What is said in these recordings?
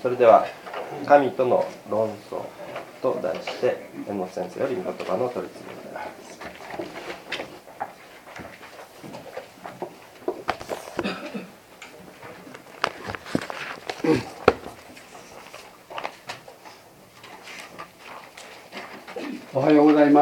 それでは神との論争と題して榎本先生より御言葉の取り次ぎでございます。 おはようございます。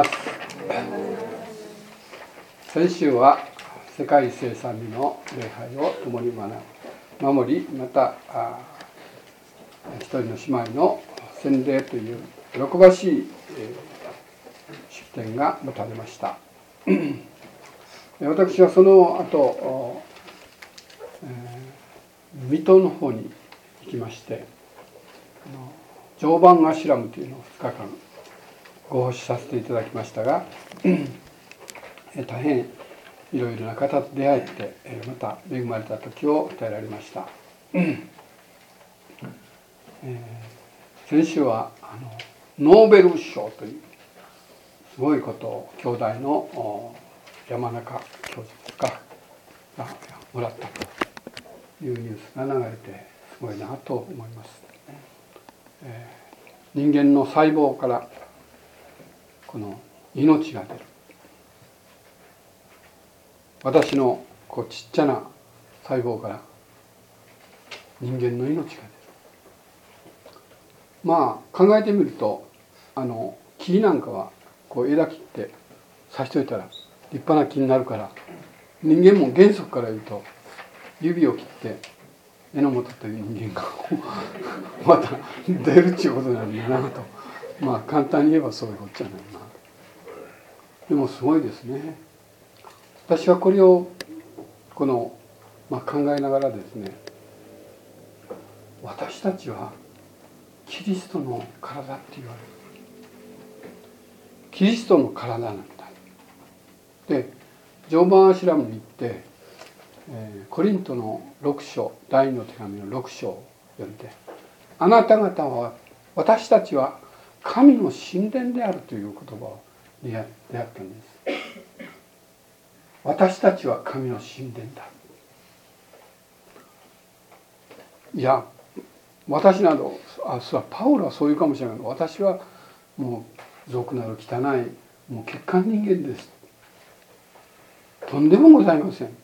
先週は世界生産日の礼拝を共に守り、また一人の姉妹の洗礼という喜ばしい出典が持たれました。私はその後水戸の方に行きまして、常磐アシュラムというのを2日間ご奉仕させていただきましたが、大変いろいろな方と出会えて、また恵まれた時を与えられました。先週はノーベル賞というすごいことを兄弟の山中教授ですかがもらったというニュースが流れてすごいなと思います。人間の細胞からこの命が出る。私のちっちゃな細胞から人間の命が出る。まあ考えてみると木なんかは枝切って刺しといたら立派な木になるから、人間も原則から言うと指を切って榎本という人間がまた出るっていうことなんだなと、まあ簡単に言えばそういうことじゃないな。でもすごいですね。私はこれを考えながらですね、私たちはキリストの体って言われる。キリストの体なんだ。で、常磐アシュラムに行って、コリントの6章、第2の手紙の6章を読んで、あなた方は、私たちは神の神殿であるという言葉を出会ったんです。私たちは神の神殿だ。いや、私などパウロはそういうかもしれないけど、私はもう俗なる汚いもう欠陥人間です。とんでもございません。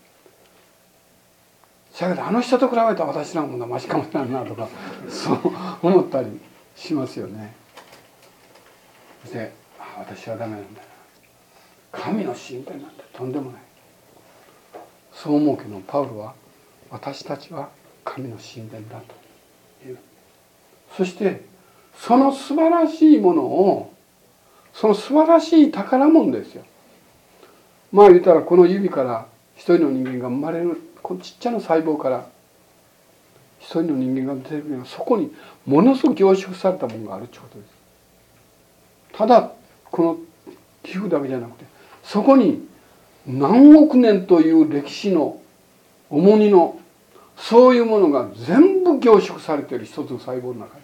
だけどあの人と比べたら私のものはマシかもしれないなとかそう思ったりしますよね。で、私はダメなんだよ。神の神殿なんてとんでもない。そう思うけどパウロは私たちは神の神殿だと言う。そしてその素晴らしいものを、その素晴らしい宝物ですよ。まあ言ったらこの指から一人の人間が生まれる、このちっちゃな細胞から一人の人間が出てくるのは、そこにものすごく凝縮されたものがあるということです。ただこの皮膚だけじゃなくて、そこに何億年という歴史の重荷のそういうものが全部凝縮されている一つの細胞の中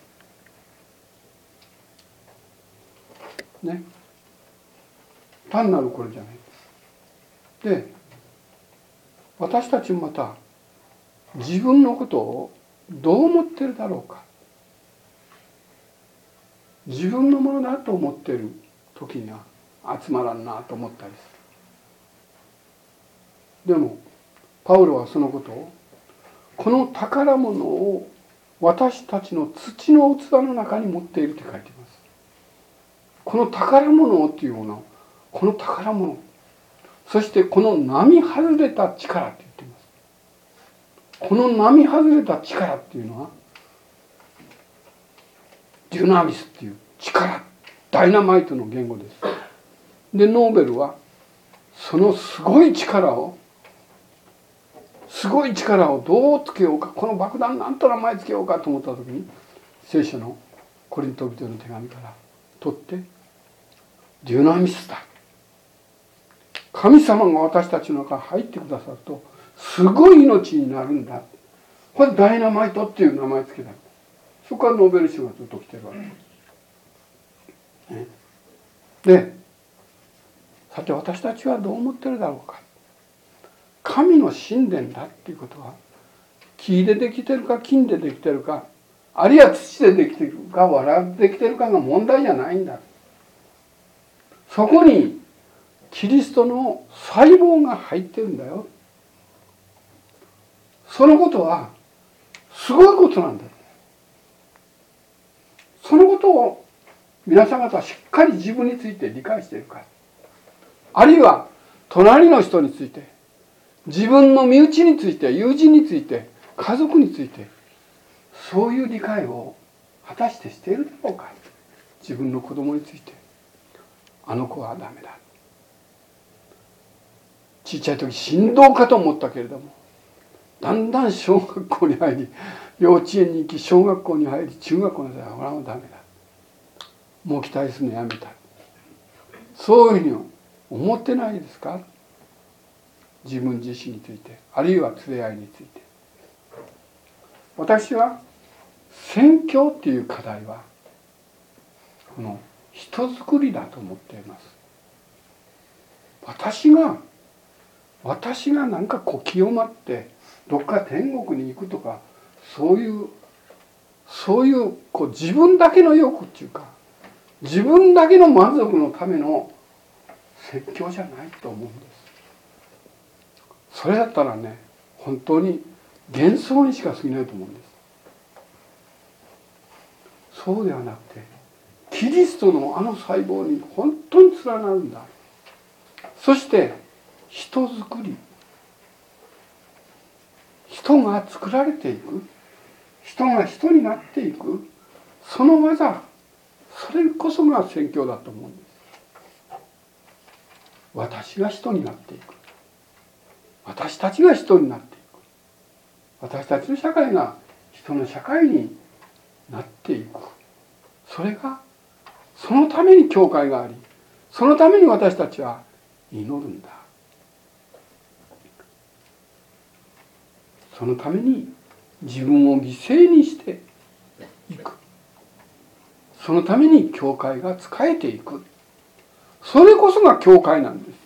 にね、単なるこれじゃない。で、私たちもまた自分のことをどう思っているだろうか。自分のものだと思っている時には集まらんなと思ったりする。でもパウロはそのことを、この宝物を私たちの土の器の中に持っていると書いています。この宝物っていうもの、この宝物、そしてこの並外れた力って言っています。この並外れた力っていうのはデュナミスっていう力、ダイナマイトの言語です。で、ノーベルはそのすごい力をどうつけようか、この爆弾なんと名前つけようかと思った時に、聖書のコリント人の手紙から取ってデュナミスだ、神様が私たちの中に入ってくださるとすごい命になるんだ、これダイナマイトっていう名前つけた。そこからノーベル賞がずっと来てるわけです、で、さて私たちはどう思ってるだろうか。神の神殿だっていうことは木でできてるか金でできてるかあるいは土でできているか藁でできているかが問題じゃないんだ。そこにキリストの細胞が入ってるんだよ。そのことはすごいことなんだ。そのことを皆さん方はしっかり自分について理解しているか、あるいは隣の人について、自分の身内について、友人について、家族について、そういう理解を果たしてしているだろうか。自分の子供について、あの子はダメだ、ちっちゃい時神童かと思ったけれども、だんだん小学校に入り、幼稚園に行き、小学校に入り、中学校に入り、ほらもうダメだ、もう期待するのやめた、そういうふうに思ってないですか。自分自身について、あるいは連れ合いについて。私は宣教っていう課題はこの人づくりだと思っています。私がなんかこう清まってどっか天国に行くとか、そういうこう自分だけの欲っていうか、自分だけの満足のための説教じゃないと思うんです。それだったらね、本当に幻想にしか過ぎないと思うんです。そうではなくて、キリストのあの細胞に本当に連なるんだ。そして人づくり、人が作られていく、人が人になっていく、その技、それこそが宣教だと思うんです。私が人になっていく、私たちが人になっていく、私たちの社会が人の社会になっていく、それが、そのために教会があり、そのために私たちは祈るんだ。そのために自分を犠牲にしていく、そのために教会が仕えていく、それこそが教会なんです。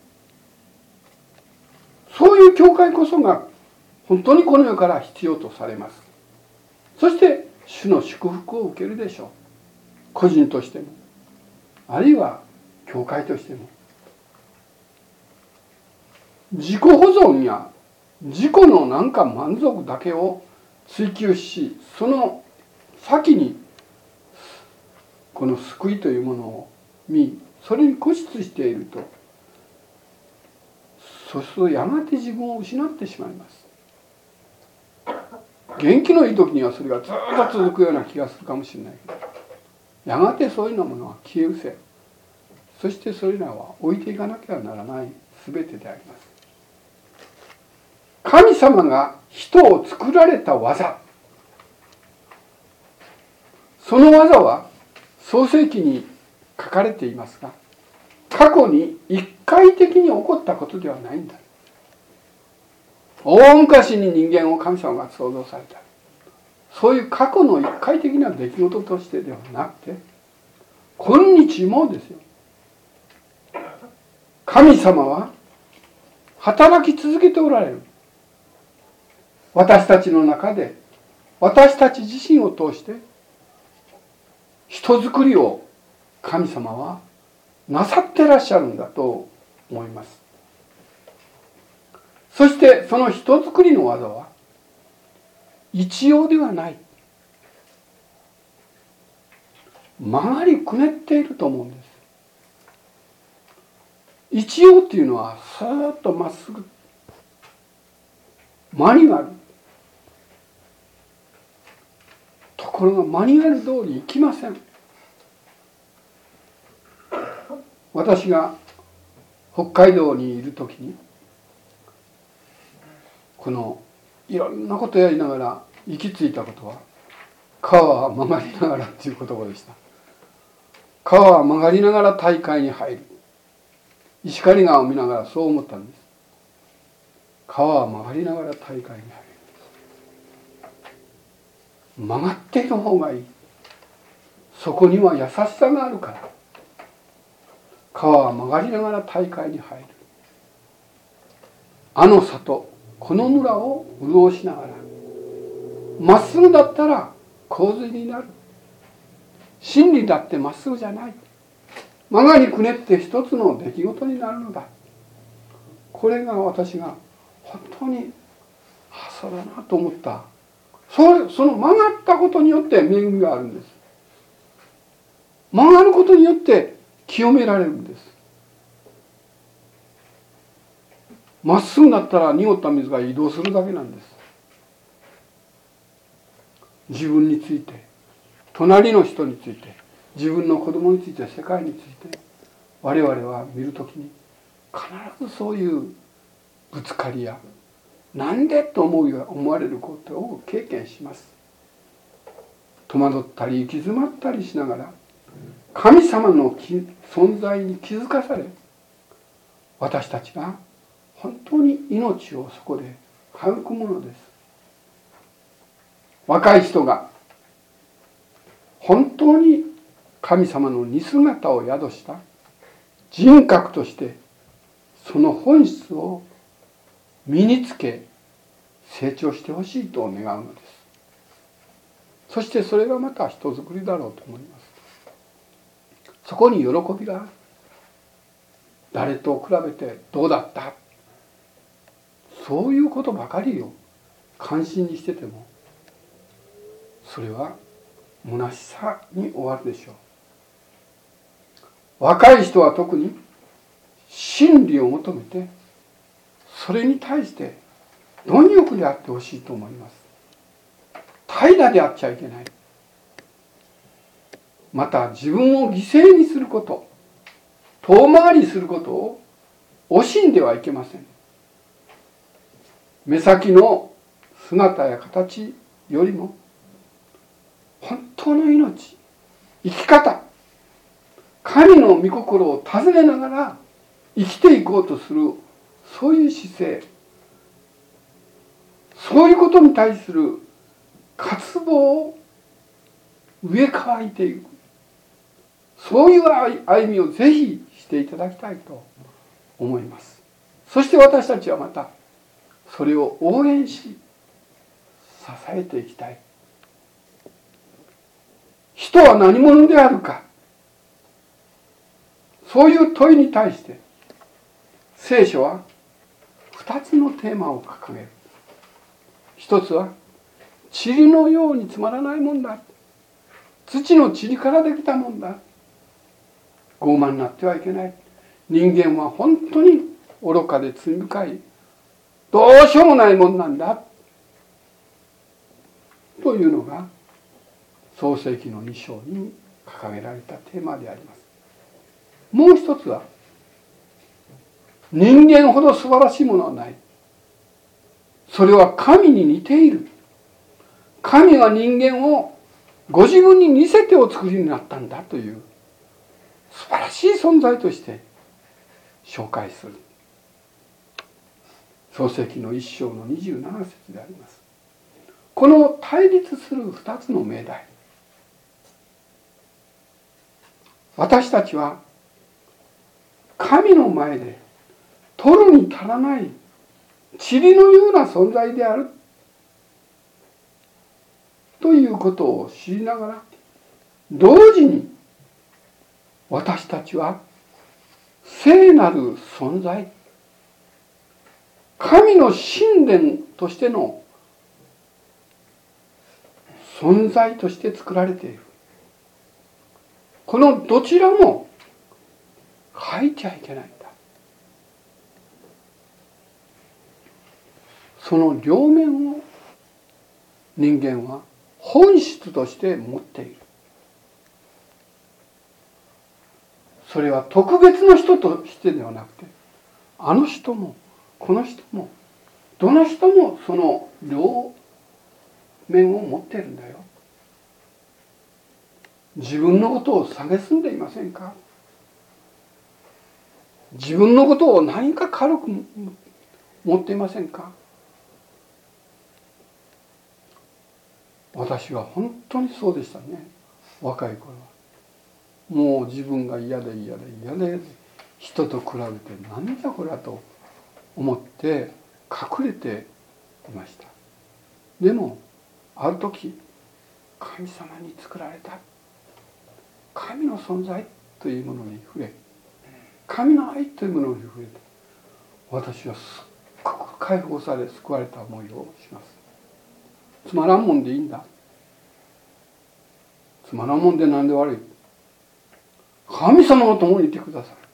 そういう教会こそが本当にこの世から必要とされます。そして主の祝福を受けるでしょう。個人としても、あるいは教会としても。自己保存や自己のなんか満足だけを追求し、その先にこの救いというものを見、それに固執していると、そうするとやがて自分を失ってしまいます。元気のいい時にはそれがずっと続くような気がするかもしれないけど、やがてそういうものは消え失せ、そしてそれらは置いていかなきゃならない全てであります。神様が人を作られた技、その技は創世記に書かれていますが、過去に一回的に起こったことではないんだ。大昔に人間を神様が創造された、そういう過去の一回的な出来事としてではなくて、今日もですよ、神様は働き続けておられる。私たちの中で、私たち自身を通して人づくりを神様はなさってらっしゃるんだと思います。そしてその人づくりの技は一様ではない、曲がりくねっていると思うんです。一様っていうのはスーッとまっすぐ、マニュアル、ところがマニュアル通りいきません。私が北海道にいる時に、このいろんなことやりながら行き着いたことは、川は曲がりながらっていう言葉でした。川は曲がりながら大海に入る。石狩川を見ながらそう思ったんです。川は曲がりながら大海に入る。曲がっている方がいい。そこには優しさがあるから。川は曲がりながら大海に入る。あの里、この村を潤しながら、まっすぐだったら洪水になる。真理だってまっすぐじゃない。曲がりくねって一つの出来事になるのだ。これが私が本当にそうだなと思った。その曲がったことによって恵みがあるんです。曲がることによって清められるんです。まっすぐだったら濁った水が移動するだけなんです。自分について、隣の人について、自分の子供について、世界について、我々は見るときに必ずそういうぶつかりや、なんでと思われることを経験します。戸惑ったり行き詰まったりしながら、神様の存在に気づかされ、私たちが本当に命をそこで育むのです。若い人が本当に神様の似姿を宿した人格としてその本質を身につけ成長してほしいと願うのです。そしてそれがまた人づくりだろうと思います。そこに喜びがある。誰と比べてどうだった、そういうことばかりを関心にしててもそれは虚しさに終わるでしょう。若い人は特に真理を求めてそれに対して貪欲であってほしいと思います。怠惰であっちゃいけない。また自分を犠牲にすること、遠回りすることを惜しんではいけません。目先の姿や形よりも本当の命、生き方、神の御心を尋ねながら生きていこうとする、そういう姿勢、そういうことに対する渇望を植え替えていく、そういう歩みをぜひしていただきたいと思います。そして私たちはまたそれを応援し支えていきたい。人は何者であるか、そういう問いに対して聖書は2つのテーマを掲げる。一つは塵のようにつまらないもんだ、土の塵からできたもんだ、傲慢になってはいけない、人間は本当に愚かで罪深い、どうしようもないもんなんだというのが創世記の2章に掲げられたテーマであります。もう一つは人間ほど素晴らしいものはない、それは神に似ている。神は人間をご自分に似せてお作りになったんだという素晴らしい存在として紹介する。創世記の1章の27節であります。この対立する2つの命題、私たちは神の前で取るに足らない塵のような存在であるということを知りながら、同時に私たちは聖なる存在、神の神殿としての存在として作られている。このどちらも変えちゃいけないんだ。その両面を人間は本質として持っている。それは特別の人としてではなくて、あの人もこの人もどの人もその両面を持っているんだよ。自分のことを蔑んでいませんか？自分のことを何か軽く持っていませんか？私は本当にそうでしたね。若い頃はもう自分が嫌で人と比べて何だこれだと思って隠れていました。でもある時神様に作られた神の存在というものに触れ、神の愛というものに触れて、私はすっごく解放され救われた思いをします。つまらんもんでいいんだ。つまらんもんでなんで悪い。神様が共にいてくださる。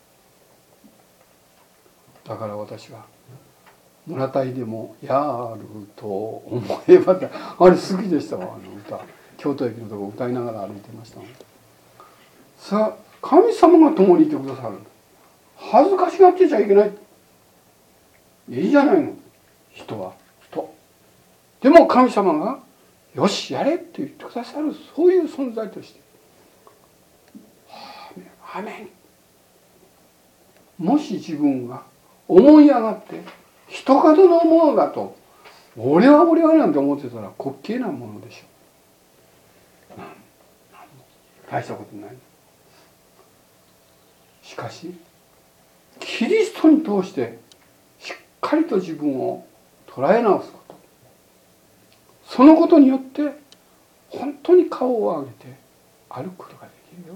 だから私は村田でもやると思えばってあれ好きでしたわ。あの歌、京都駅のとこ歌いながら歩いてました。さあ神様が共にいてくださる。恥ずかしがってちゃいけない。いいじゃないの。人は人でも神様がよしやれって言ってくださる、そういう存在として、アーメン。もし自分が思い上がって人角のものだと俺はなんて思ってたら滑稽なものでしょう。大したことない。しかしキリストに通してしっかりと自分を捉え直すこと、そのことによって本当に顔を上げて歩くことができるよ。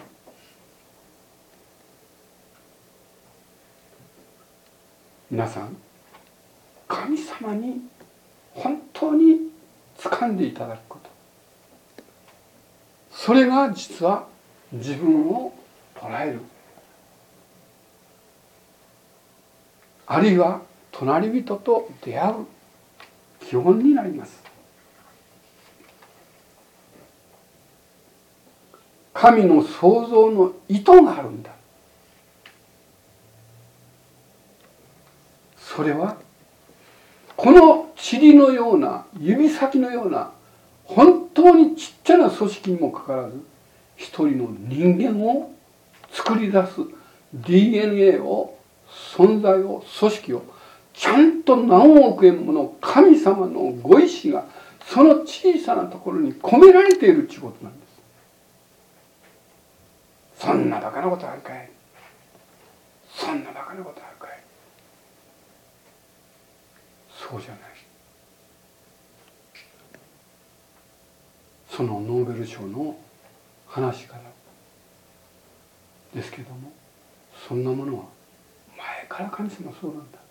皆さん、神様に本当に掴んでいただくこと、それが実は自分を捉える、あるいは隣人と出会う基本になります。神の創造の意図があるんだ。それはこの塵のような指先のような本当にちっちゃな組織にもかかわらず、一人の人間を作り出す DNA を、存在を、組織をちゃんと何億円もの神様のご意志がその小さなところに込められているということなんです。そんなバカなことあるかい。そんなバカなことあるかい。そうじゃない。そのノーベル賞の話からですけども、そんなものは前から神様はそうなんだ。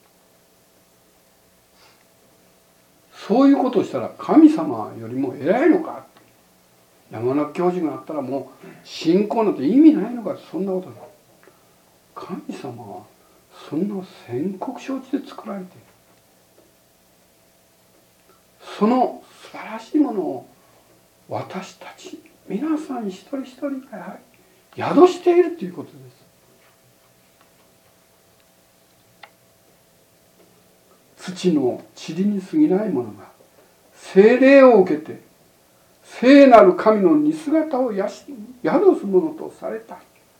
そういうことをしたら神様よりも偉いのか。山中教授があったらもう信仰なんて意味ないのか。そんなことない。神様はそんな宣告承知で作られている。その素晴らしいものを私たち皆さん一人一人がやはり宿しているということです。土の塵に過ぎないものが聖霊を受けて聖なる神の似姿を宿すものとされた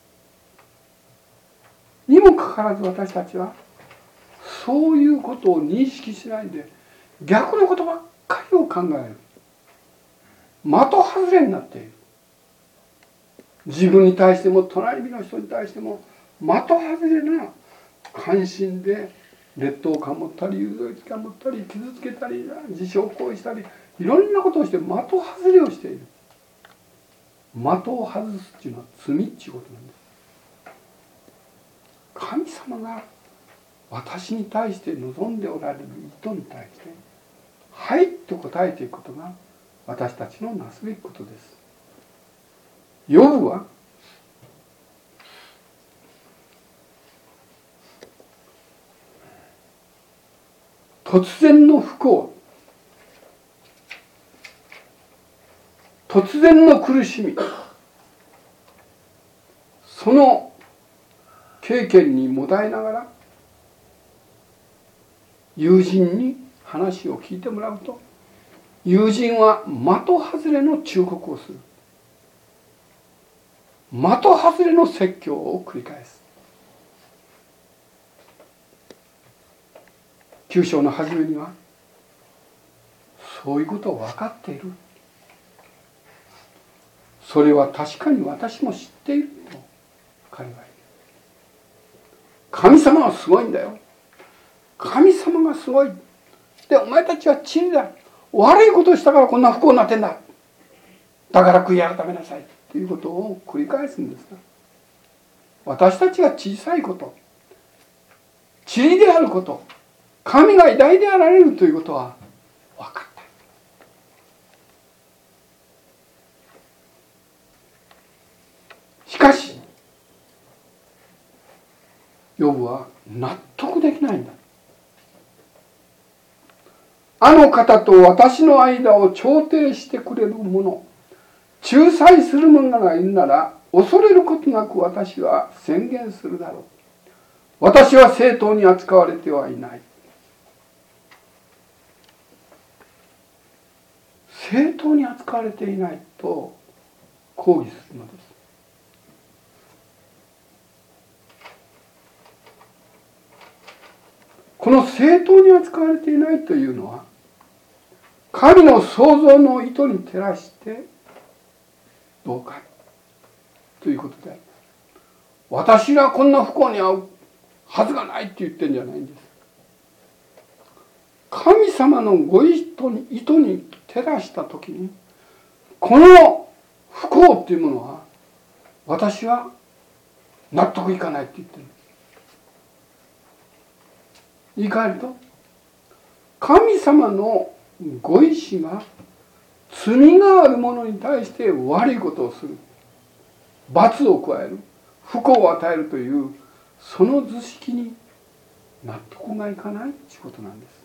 にもかかわらず、私たちはそういうことを認識しないで逆のことばっかりを考える。的外れになっている。自分に対しても隣人の人に対しても的外れな関心で劣等感持ったり優越感持ったり傷つけたり自傷行為したりいろんなことをして的外れをしている。的を外すっていうのは罪っていうことなんです。神様が私に対して望んでおられる意図に対してはいと答えていくことが私たちのなすべきことです。ヨブは突然の不幸、突然の苦しみ、その経験にもだえながら友人に話を聞いてもらうと、友人は的外れの忠告をする。的外れの説教を繰り返す。9章の初めにはそういうことを分かっている。それは確かに私も知っていると彼は言う。神様はすごいんだよ。神様がすごい。で、お前たちは塵だ。悪いことをしたからこんな不幸になってんだ。 だから悔い改めなさいということを繰り返すんですが、私たちが小さいこと、塵であること、神が偉大であられるということは分かった。しかしヨブは納得できないんだ。あの方と私の間を調停してくれる者、仲裁する者がいるなら恐れることなく私は宣言するだろう。私は正当に扱われてはいない。正当に扱われていないと抗議するのです。この正当に扱われていないというのは、神の創造の意図に照らしてどうかということであります。私がこんな不幸に遭うはずがないって言ってるんじゃないんです。神様のご意図に照らしたときに、この不幸っていうものは私は納得いかないって言ってるんです。言い換えると、神様のご意志が罪がある者に対して悪いことをする、罰を加える、不幸を与えるというその図式に納得がいかないということなんです。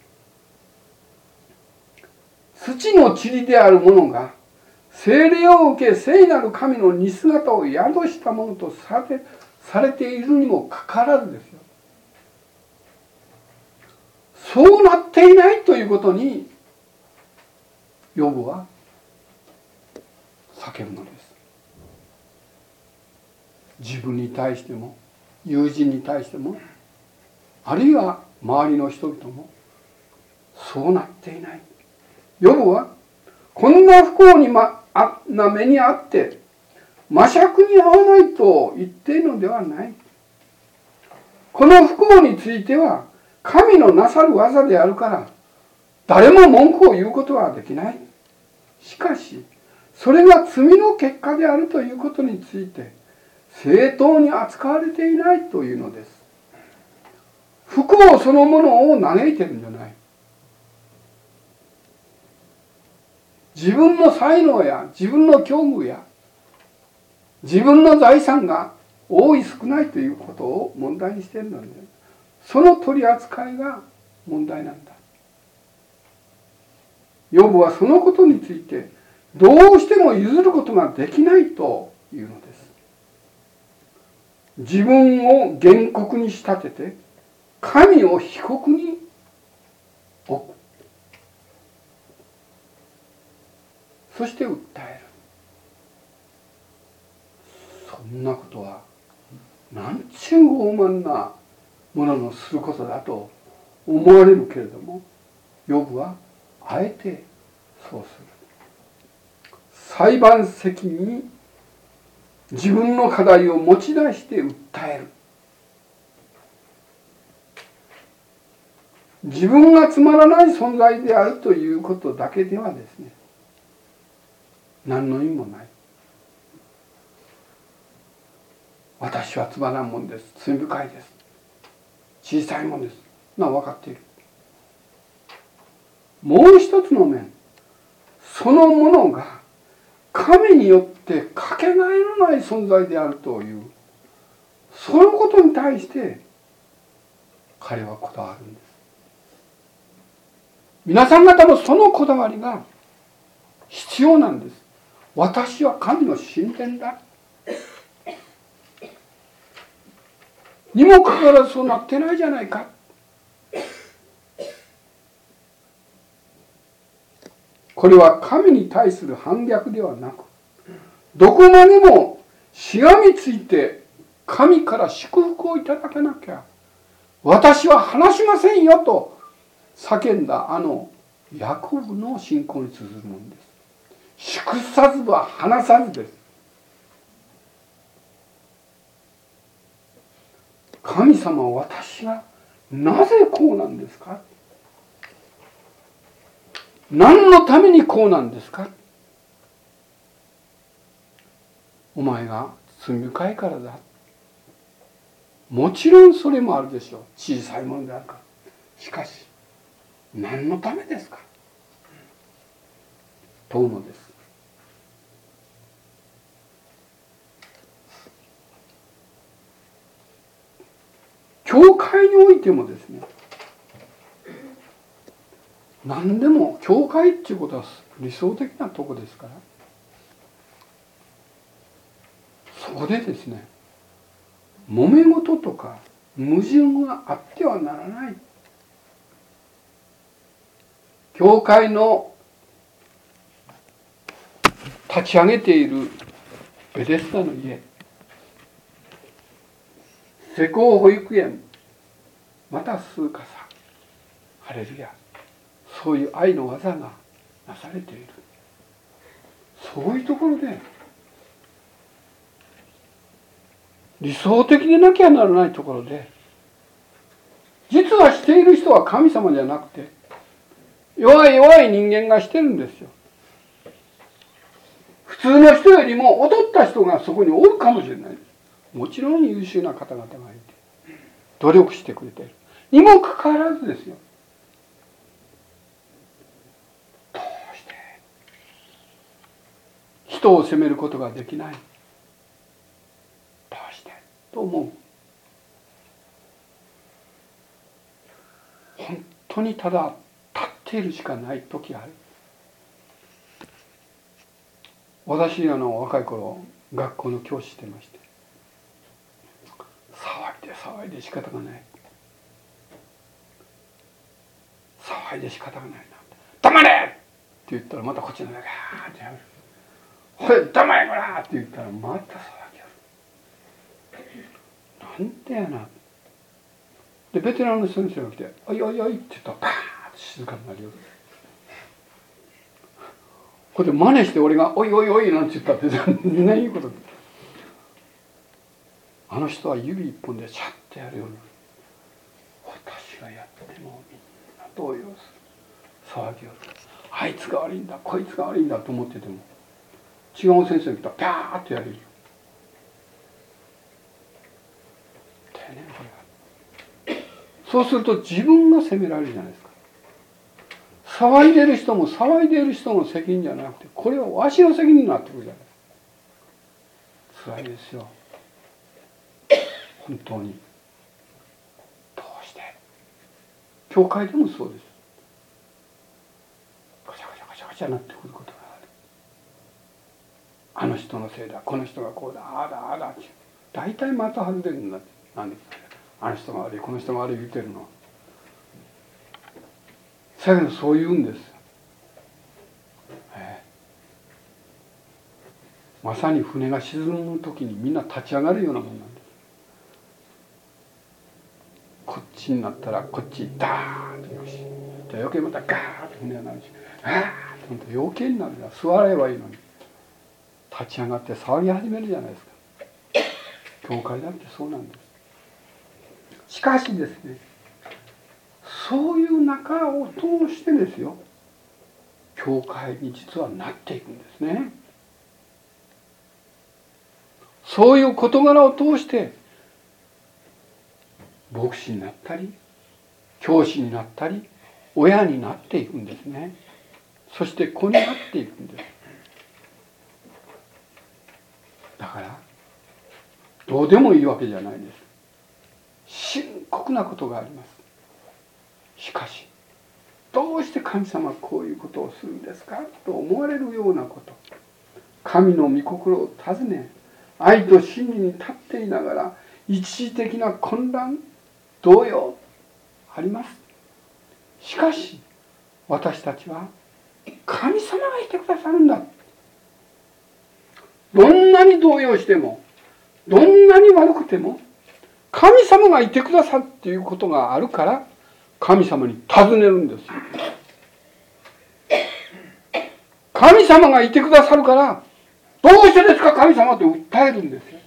土の塵である者が聖霊を受け聖なる神の似姿を宿したものとされているにもかかわらずですよ、そうなっていないということにヨブは叫ぶのです。自分に対しても友人に対しても、あるいは周りの人々もそうなっていない。ヨブはこんな不幸な目にあって魔借に遭わないと言っているのではない。この不幸については神のなさる技であるから誰も文句を言うことはできない。しかしそれが罪の結果であるということについて正当に扱われていないというのです。不幸そのものを嘆いてるんじゃない。自分の才能や自分の境遇や自分の財産が多い少ないということを問題にしているので、その取り扱いが問題なんだ。ヨブはそのことについてどうしても譲ることができないというのです。自分を原告に仕立てて神を被告に置く、そして訴える。そんなことはなんちゅう傲慢なもののすることだと思われるけれども、ヨブはあえてそうする。裁判席に自分の課題を持ち出して訴える。自分がつまらない存在であるということだけではですね、何の意味もない。私はつまらんもんです、罪深いです、小さいもんです、分かっている。もう一つの面、そのものが神によってかけがえのない存在であるという、そのことに対して彼はこだわるんです。皆さん方もそのこだわりが必要なんです。私は神の神殿だにもかかわらずそうなってないじゃないか。これは神に対する反逆ではなく、どこまでもしがみついて神から祝福をいただかなきゃ私は話しませんよと叫んだあのヤコブの信仰に通ずるものです。祝さずは話さずです。神様は私がなぜこうなんですか、何のためにこうなんですか、 お前が罪深いからだ。もちろんそれもあるでしょう。小さいものであるから。しかし何のためですか問うのです。教会においてもですね、何でも教会っていうことは理想的なとこですから、そこでですね、揉め事とか矛盾があってはならない。教会の立ち上げているベデスダの家、施工保育園、また数かさ、ハレルヤ、そういう愛の技がなされている。そういうところで理想的でなきゃならないところで、実はしている人は神様じゃなくて弱い人間がしてるんですよ。普通の人よりも劣った人がそこにおるかもしれない。もちろん優秀な方々がいて努力してくれているにもかかわらずですよ、どうして人を責めることができない、どうしてと思う。本当にただ立っているしかない時ある。私若い頃学校の教師してまして、騒いで仕方がない、騒いで仕方がないな、黙れって言ったらまたこっちの中でガーってやる。ほれ黙れこらって言ったらまた騒ぎやる。なんでやな。でベテランの先生が来て「おいおいおい」って言ったらパーッと静かになるよ。これで真似して俺が「おいおいおい」なんて言ったって全然いいこと。あの人は指一本でシャッとやるように、私がやってもみんな動揺する、騒ぎよる。あいつが悪いんだこいつが悪いんだと思ってても、違う先生が来たらピャーッとやれるよ。丁寧これが。そうすると自分が責められるじゃないですか。騒いでる人も騒いでる人の責任じゃなくて、これはわしの責任になってくるじゃないですか。辛いですよ本当に。どうして教会でもそうです。ガチャガチャガチャガチャなってくることがある。あの人のせいだ、この人がこうだ、ああだああだって大体また外れるんだって。なんですかね、あの人が悪いこの人が悪い言ってるのは。だけどそう言うんです。まさに船が沈む時にみんな立ち上がるようなものなんです。こっちになったらこっちダーッとよし、じゃあ余計またガーッと船がなるし、あーッと余計になるじゃん。座ればいいのに立ち上がって騒ぎ始めるじゃないですか。教会だってそうなんです。しかしですね、そういう中を通してですよ、教会に実はなっていくんですね。そういう事柄を通して牧師になったり教師になったり親になっていくんですね。そして子になっていくんです。だからどうでもいいわけじゃないです。深刻なことがあります。しかしどうして神様はこういうことをするんですかと思われるようなこと、神の御心を尋ね愛と真理に立っていながら一時的な混乱動揺あります。しかし私たちは神様がいてくださるんだ。どんなに動揺してもどんなに悪くても神様がいてくださるっていうことがあるから神様に尋ねるんですよ。神様がいてくださるからどうしてですか神様って訴えるんですよ。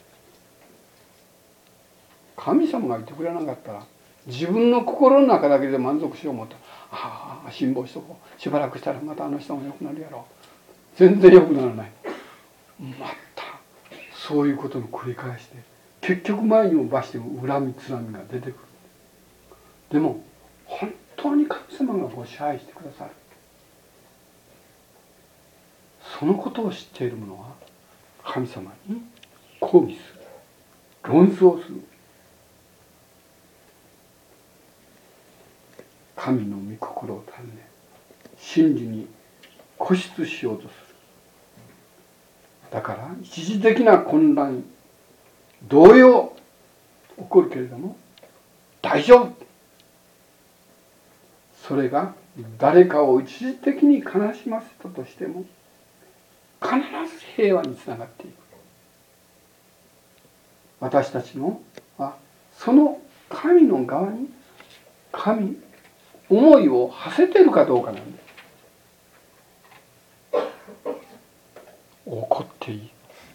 神様がいてくれなかったら自分の心の中だけで満足しよう思ったら、ああ辛抱しとこう、しばらくしたらまたあの人も良くなるやろう、全然良くならない。またそういうことの繰り返しで、結局前にも増して恨みつらみが出てくる。でも本当に神様がご支配してくださる、そのことを知っている者は神様に抗議する、論争する。神の御心を尋ね、真理に固執しようとする。だから一時的な混乱、動揺起こるけれども大丈夫。それが誰かを一時的に悲しませたとしても必ず平和につながっていく。私たちのはその神の側に思いを馳せているかどうかなんです。怒っていい、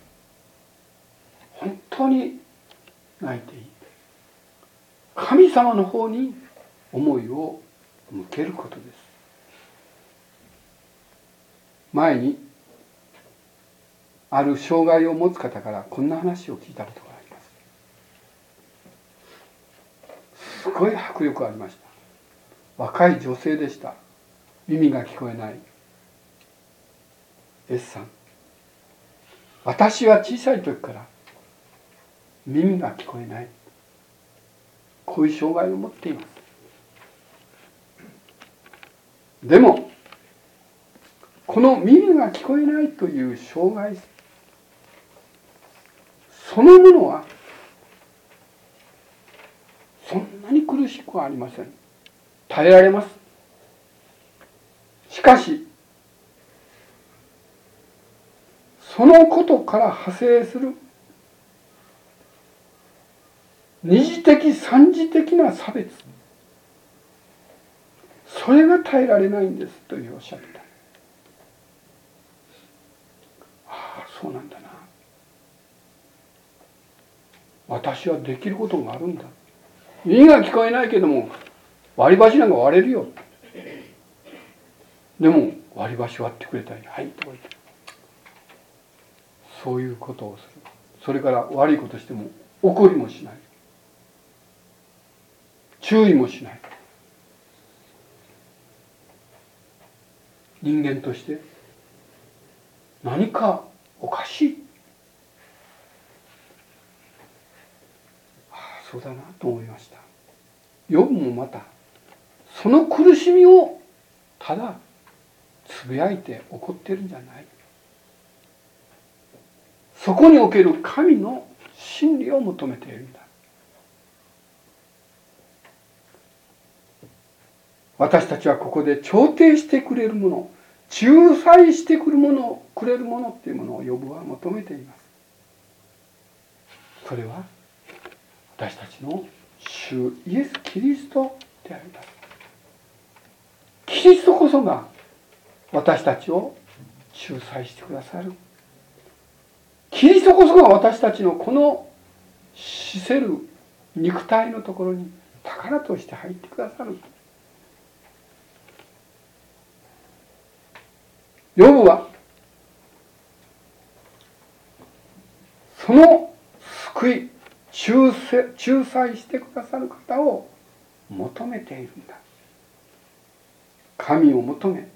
本当に泣いていい、神様の方に思いを向けることです。前にある障害を持つ方からこんな話を聞いたことがあります。すごい迫力ありました。若い女性でした。耳が聞こえない S さん。私は小さい時から耳が聞こえない、こういう障害を持っています。でもこの耳が聞こえないという障害そのものはそんなに苦しくはありません。耐えられます。しかしそのことから派生する二次的三次的な差別、それが耐えられないんですというおっしゃった。ああ、そうなんだな、私はできることがあるんだ。耳が聞こえないけども割り箸なんか割れるよ。でも割り箸割ってくれたり、はいとか言って、そういうことをする。それから悪いことしても怒りもしない、注意もしない。人間として何かおかしい、そうだなと思いました。ヨブもまたその苦しみをただつぶやいて怒ってるんじゃない、そこにおける神の真理を求めているんだ。私たちはここで調停してくれるもの、仲裁してくれるものっていうものをヨブは求めています。それは私たちの主イエス・キリストであります。キリストこそが私たちを仲裁してくださる。キリストこそが私たちのこの死せる肉体のところに宝として入ってくださる。ヨブはその救い、仲裁してくださる方を求めているんだ。神を求め、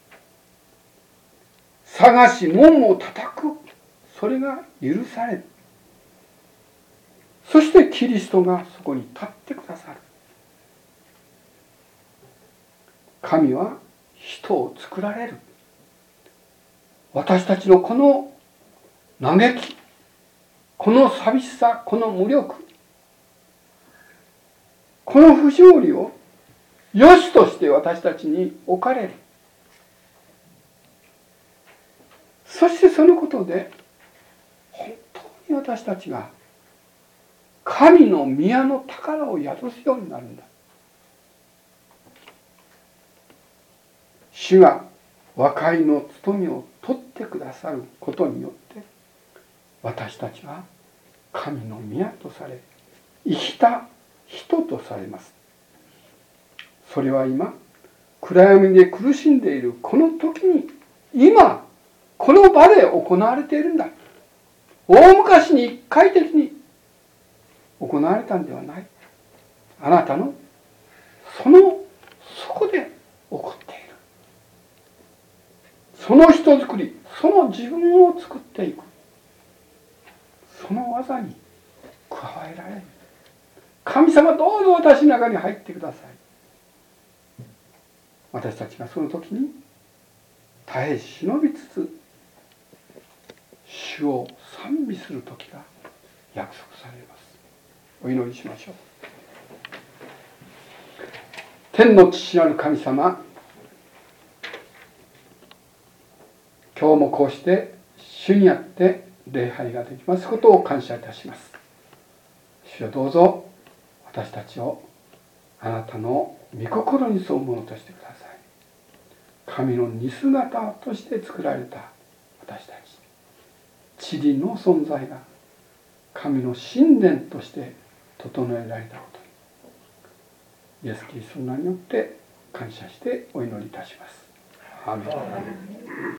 探し門を叩く、それが許される。そしてキリストがそこに立ってくださる。神は人を作られる。私たちのこの嘆き、この寂しさ、この無力、この不条理を良しとして私たちに置かれる。そしてそのことで本当に私たちが神の宮の宝を宿すようになるんだ。主が和解の務めを取ってくださることによって私たちは神の宮とされ生きた人とされます。それは今暗闇で苦しんでいるこの時に今この場で行われているんだ。 大昔に一回的に行われたんではない。あなたのそこで起こっている。その人づくり、その自分を作っていく、その技に加えられる。神様、どうぞ私の中に入ってください。私たちがその時に耐え忍びつつ主を賛美する時が約束されます。お祈りしましょう。天の父なる神様、今日もこうして主にあって礼拝ができますことを感謝いたします。主よ、どうぞ私たちをあなたの御心に沿うものとしてください。神の似姿として作られた私たち、塵の存在が神の神殿として整えられたことに、イエス・キリストの名によって感謝してお祈りいたします。アーメン。